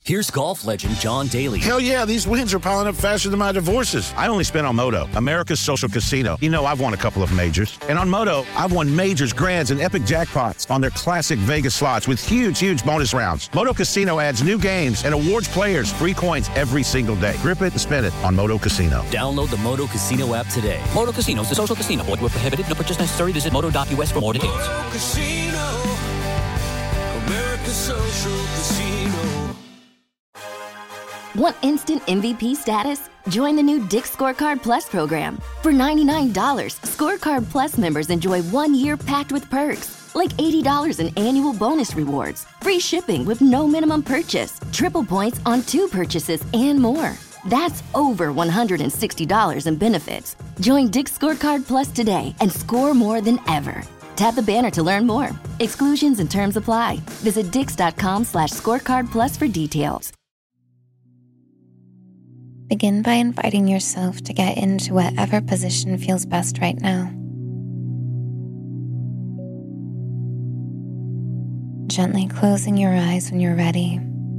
Here's golf legend John Daly. Hell yeah, these wins are piling up faster than my divorces. I only spent on Moto, America's social casino. You know, I've won a couple of majors. And on Moto, I've won majors, grands, and epic jackpots on their classic Vegas slots with huge bonus rounds. Moto Casino adds new games and awards players free coins every single day. Grip it and spin it on Moto Casino. Download the Moto Casino app today. Moto Casino is the social casino. Void where prohibited. No purchase necessary. Visit moto.us for more details. Moto Casino, America's social casino. Want instant MVP status? Join the new Dick's Scorecard Plus program. For $99, Scorecard Plus members enjoy 1 year packed with perks, like $80 in annual bonus rewards, free shipping with no minimum purchase, triple points on 2 purchases, and more. That's over $160 in benefits. Join Dick's Scorecard Plus today and score more than ever. Tap the banner to learn more. Exclusions and terms apply. Visit dix.com/scorecardplus for details. Begin by inviting yourself to get into whatever position feels best right now. Gently closing your eyes when you're ready.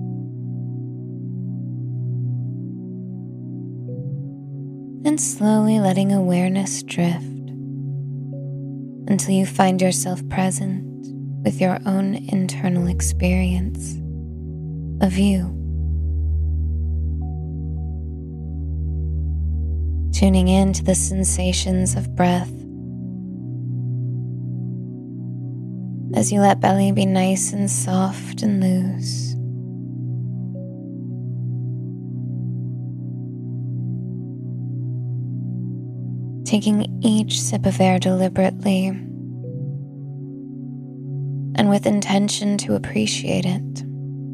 And slowly letting awareness drift until you find yourself present with your own internal experience of you. Tuning in to the sensations of breath as you let belly be nice and soft and loose. Taking each sip of air deliberately and with intention to appreciate it.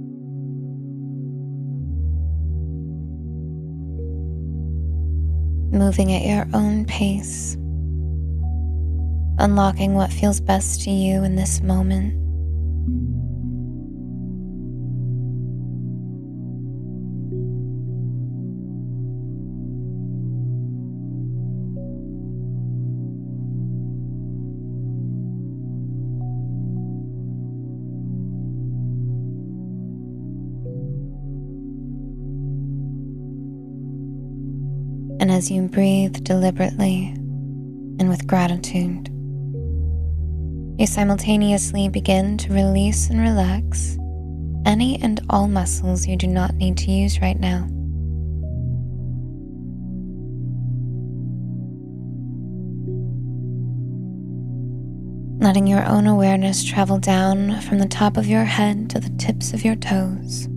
Moving at your own pace, unlocking what feels best to you in this moment. And as you breathe deliberately and with gratitude, you simultaneously begin to release and relax any and all muscles you do not need to use right now. Letting your own awareness travel down from the top of your head to the tips of your toes.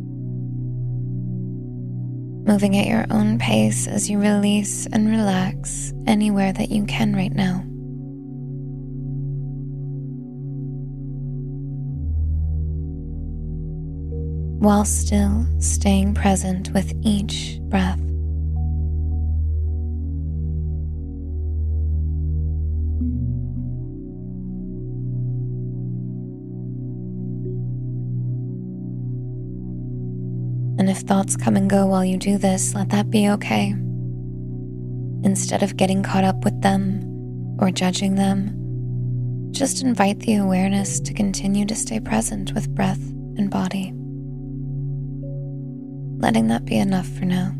Moving at your own pace as you release and relax anywhere that you can right now. While still staying present with each breath. And if thoughts come and go while you do this, let that be okay. Instead of getting caught up with them or judging them, just invite the awareness to continue to stay present with breath and body. Letting that be enough for now.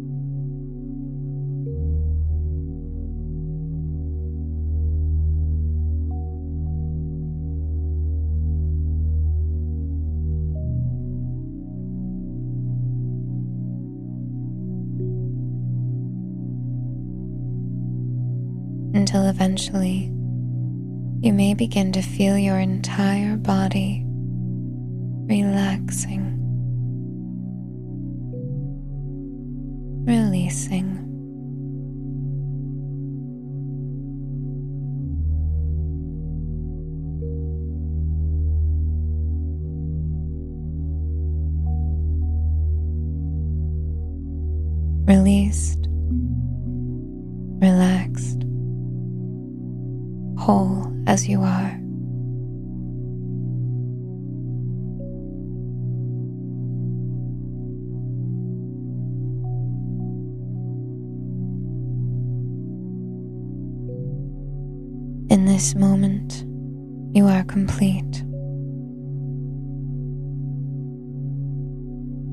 Until eventually, you may begin to feel your entire body relaxing, releasing. Released, relaxed, whole as you are. In this moment, you are complete.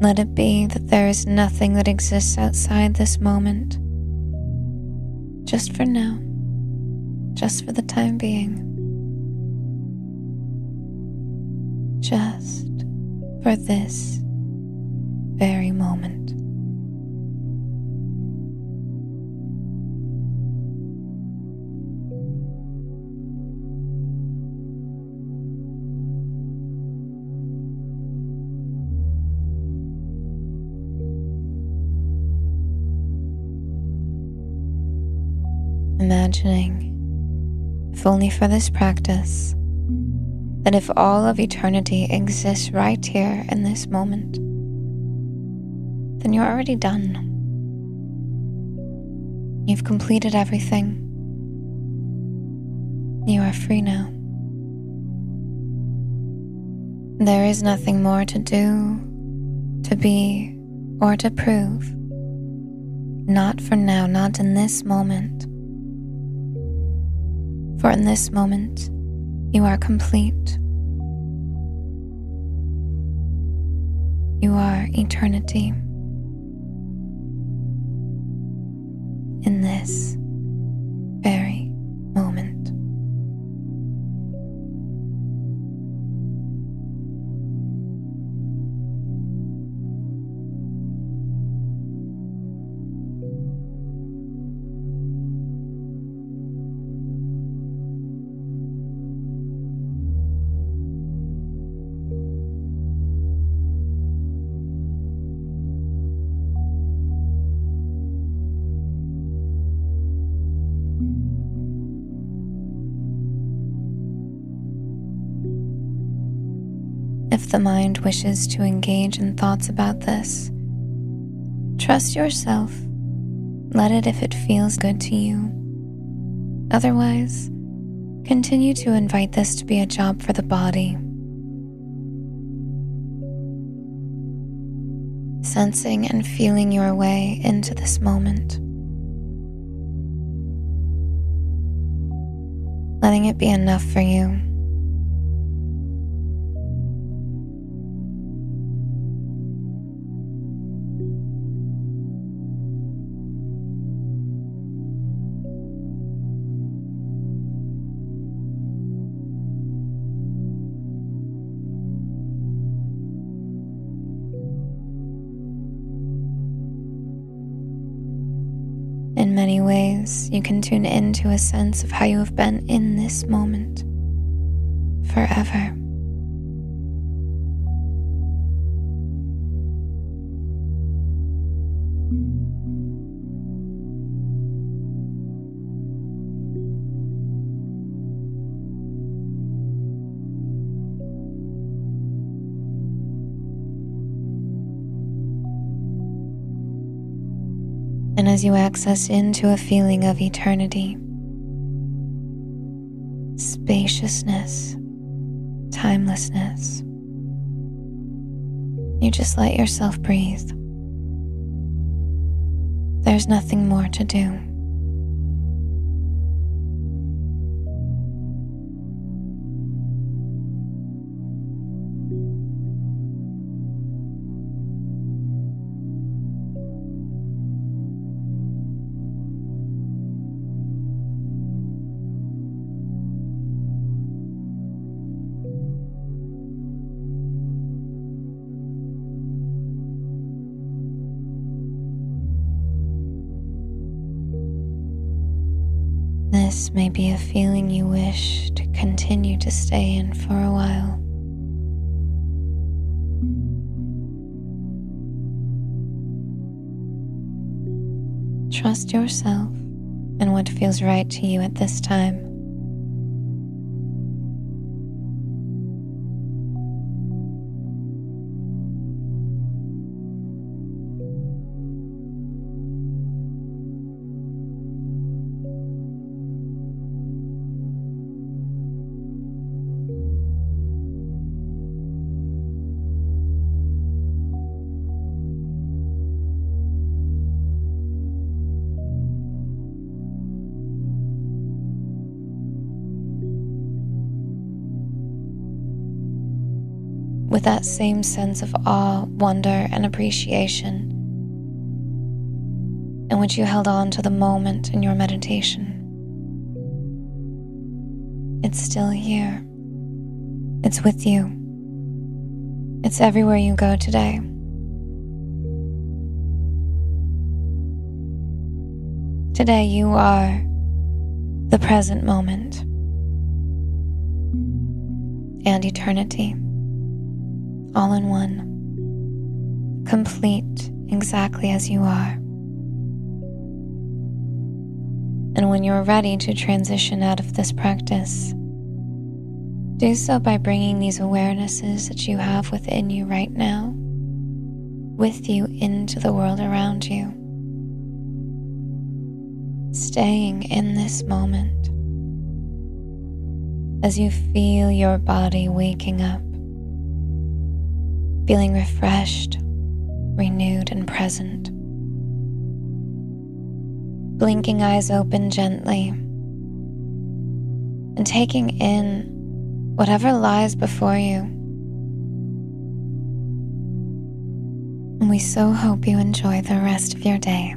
Let it be that there is nothing that exists outside this moment. Just for now. Just for the time being. Just for this very moment. Imagining, if only for this practice, that if all of eternity exists right here in this moment, then you're already done. You've completed everything. You are free now. There is nothing more to do, to be, or to prove. Not for now, not in this moment. For in this moment, you are complete. You are eternity. In this very moment. If the mind wishes to engage in thoughts about this, trust yourself. Let it if it feels good to you. Otherwise, continue to invite this to be a job for the body. Sensing and feeling your way into this moment. Letting it be enough for you. In many ways, you can tune into a sense of how you have been in this moment forever. And as you access into a feeling of eternity, spaciousness, timelessness, you just let yourself breathe. There's nothing more to do. This may be a feeling you wish to continue to stay in for a while. Trust yourself and what feels right to you at this time. with that same sense of awe, wonder, and appreciation in which you held on to the moment in your meditation. It's still here. It's with you. It's everywhere you go today. Today you are the present moment and eternity, all in one, complete exactly as you are. And when you're ready to transition out of this practice, do so by bringing these awarenesses that you have within you right now with you into the world around you. Staying in this moment as you feel your body waking up, feeling refreshed, renewed, and present. Blinking eyes open gently and taking in whatever lies before you. And we so hope you enjoy the rest of your day.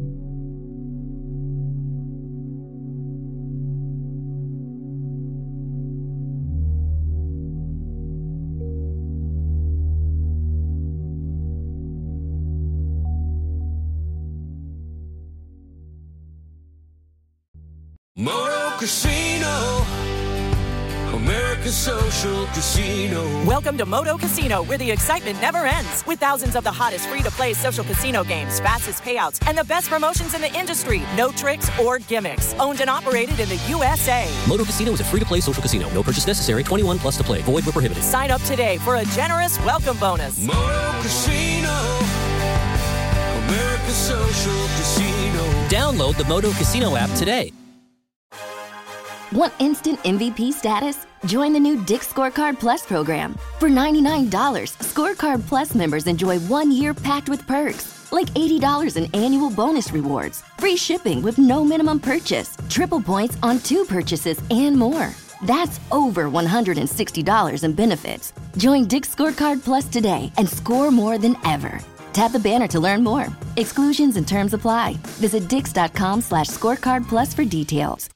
Moto Casino, America's social casino. Welcome to Moto Casino, where the excitement never ends. With thousands of the hottest free-to-play social casino games, fastest payouts, and the best promotions in the industry. No tricks or gimmicks. Owned and operated in the USA. Moto Casino is a free-to-play social casino. No purchase necessary. 21 plus to play. Void where prohibited. Sign up today for a generous welcome bonus. Moto Casino, America's social casino. Download the Moto Casino app today. Want instant MVP status? Join the new Dick's Scorecard Plus program. For $99, Scorecard Plus members enjoy 1 year packed with perks, like $80 in annual bonus rewards, free shipping with no minimum purchase, triple points on 2 purchases, and more. That's over $160 in benefits. Join Dick's Scorecard Plus today and score more than ever. Tap the banner to learn more. Exclusions and terms apply. Visit dix.com/scorecard plus for details.